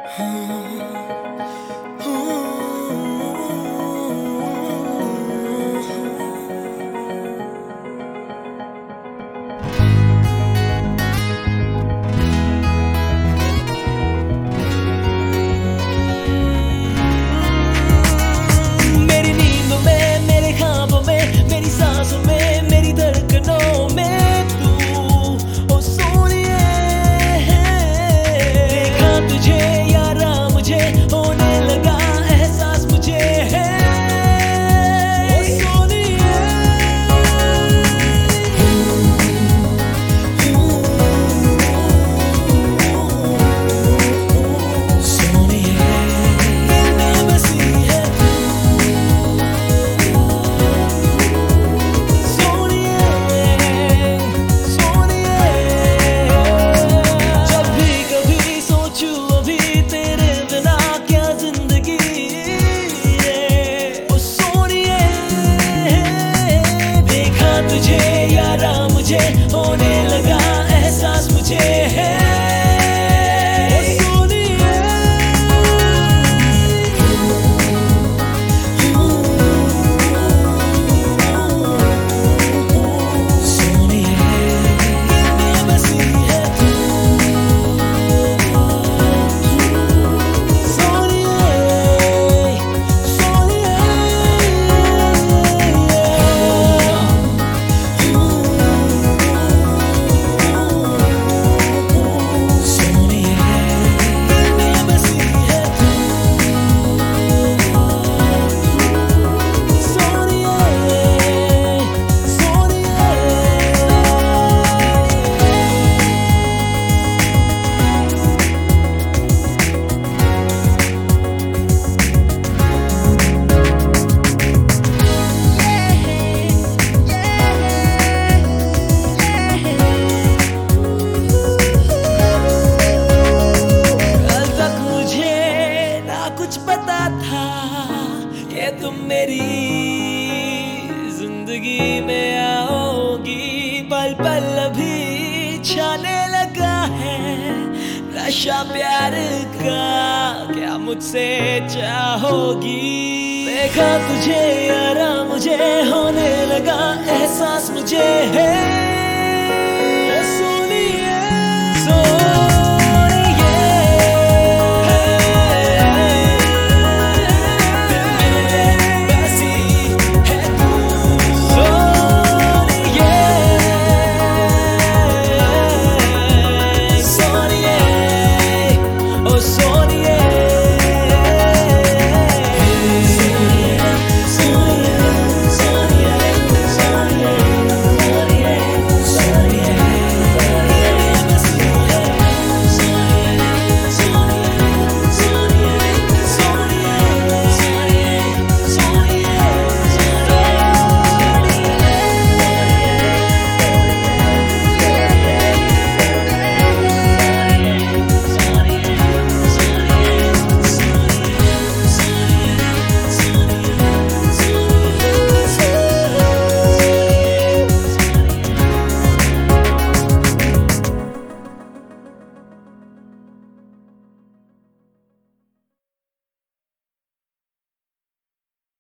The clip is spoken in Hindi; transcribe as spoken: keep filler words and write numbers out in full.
मेरी नींद में, मेरे ख्वाबों में, मेरी सांसों में, मेरी धड़कनों में तू ओ सोनिए। देखा तुझे यारा मुझे होने लगा एहसास मुझे है ओ सोनिए। सोनिए दिल में बसी है तुझे यारा मुझे होने लगा एहसास मुझे है कुछ पता था कि तुम मेरी जिंदगी में आओगी। पल पल अभी छाने लगा है नशा प्यार का, क्या मुझसे चाहोगी। देखा तुझे यारा मुझे होने लगा एहसास मुझे है